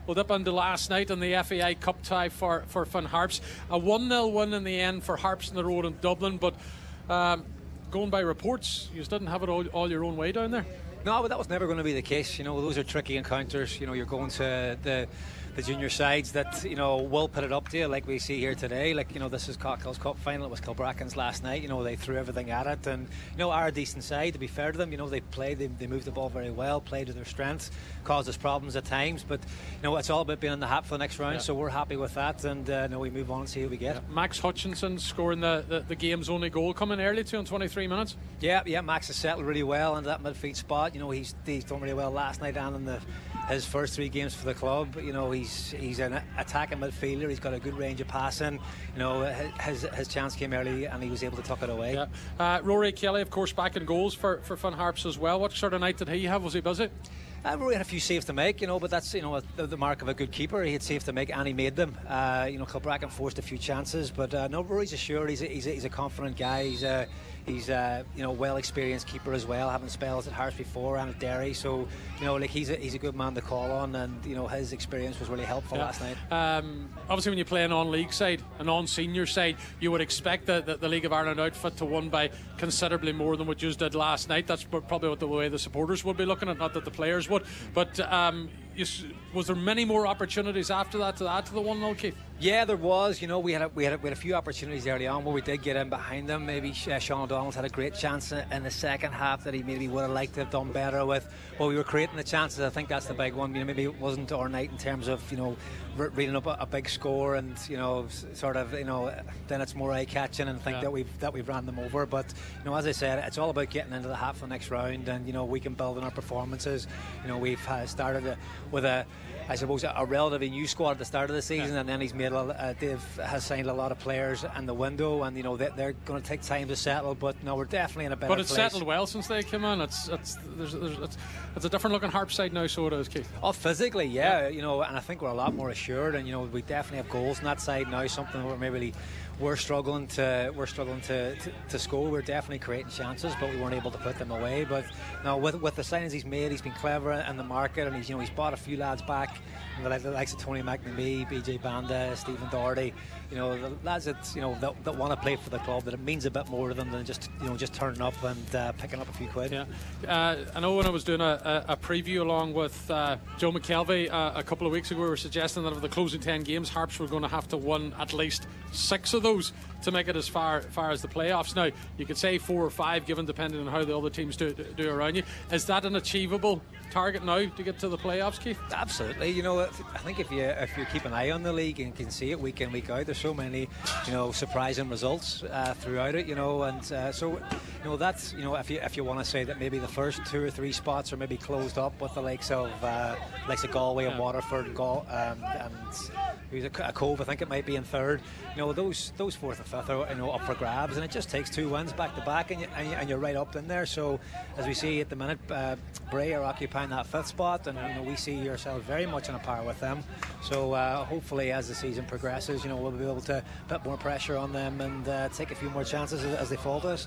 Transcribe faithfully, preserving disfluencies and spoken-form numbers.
we'll dip into last night in the F A I Cup tie for, for Finn Harps. A one nil win in the end for Harps on the road in Dublin, but um, going by reports, you just didn't have it all, all your own way down there. No, but that was never going to be the case. You know, those are tricky encounters. You know, you're going to the the junior sides that, you know, will put it up to you, like we see here today. Like, you know, this is Cocktails Cup final. It was Kilbracken's last night. You know, they threw everything at it, and, you know, are a decent side, to be fair to them. You know, they played, they, they moved the ball very well, played to their strengths, caused us problems at times, but, you know, it's all about being in the hat for the next round. Yeah. So we're happy with that, and uh, now we move on and see who we get. Yeah. Max Hutchinson scoring the, the, the game's only goal, coming early too in twenty-three minutes. Yeah, yeah, Max has settled really well into that midfield spot. You know, he's he's done really well last night and in the his first three games for the club. You know, he's he's an attacking midfielder. He's got a good range of passing. You know, his his chance came early and he was able to tuck it away. Yeah. Uh, Rory Kelly, of course, back in goals for for Finn Harps as well. What sort of night did he have? Was he busy? Uh, Rory had a few saves to make, you know, but that's, you know, the, the mark of a good keeper. He had saves to make and he made them. Uh, you know, Kilbracken forced a few chances, but uh, no, Rory's assured. He's a, he's, a, he's a confident guy. He's a he's a you know well experienced keeper as well, having spells at Harps before and at Derry. So, you know, like he's a, he's a good man to call on, and, you know, his experience was really helpful. Yeah. Last night. Um, obviously, when you play an on-league side, an on-senior side, you would expect the, the, the League of Ireland outfit to win by considerably more than what you did last night. That's probably what the way the supporters would be looking at, not that the players would. But um, you, was there many more opportunities after that to add to the one nil, Keith? Yeah, there was. You know, we had a, we had a, we had a few opportunities early on where we did get in behind them. Maybe uh, Sean O'Donnell's had a great chance in the second half that he maybe would have liked to have done better with. Well, we were creating the chances. I think that's the big one. You know, maybe it wasn't our night in terms of, you know, re- reading up a, a big score and, you know, sort of, you know, then it's more eye catching and think yeah. that we've that we've ran them over. But, you know, as I said, it's all about getting into the hat for the next round, and, you know, we can build on our performances. You know, we've uh, started a, with a, I suppose, a relatively new squad at the start of the season, yeah. and then he's made a, uh, Dave has signed a lot of players in the window, and, you know, they, they're going to take time to settle. But no, we're definitely in a better place. But it's place. settled well since they came in. It's it's there's, there's, it's, it's a different looking Harp side now, so it is, Keith. Oh, physically, yeah, yeah, you know, and I think we're a lot more assured, and, you know, we definitely have goals on that side now. Something where maybe we're struggling to we're struggling to, to, to score. We're definitely creating chances, but we weren't able to put them away. But now with with the signings he's made, he's been clever in the market, and he's you know he's bought a few lads back, you know, like the likes of Tony McNamee, B J Banda, Stephen Doherty. You know, the lads that you know that, that want to play for the club, that it means a bit more to them than just you know just turning up and uh, picking up a few quid. Yeah, uh, I know when I was doing a, a, a preview along with uh, Joe McKelvey uh, a couple of weeks ago, we were suggesting that of the closing ten games, Harps were going to have to win at least six of those to make it as far far as the playoffs. Now, you could say four or five, given depending on how the other teams do, do around you. Is that an achievable target now to get to the playoffs, Keith? Absolutely. You know, I think if you if you keep an eye on the league and can see it week in, week out, there's so many, you know, surprising results uh, throughout it. You know, and uh, so you know that's you know if you if you want to say that maybe the first two or three spots are maybe closed up with the likes of uh, likes of Galway and yeah. Waterford and Gal- um, and who's a, a Cove, I think it might be in third. You know, those those fourth and fifth are you know up for grabs, and it just takes two wins back to back, and, you, and, you, and you're right up in there. So as we see at the minute, uh, Bray are occupying that fifth spot, and you know we see ourselves very much on a par with them. So uh, hopefully, as the season progresses, you know we'll be able to put more pressure on them and uh, take a few more chances as, as they fall to us.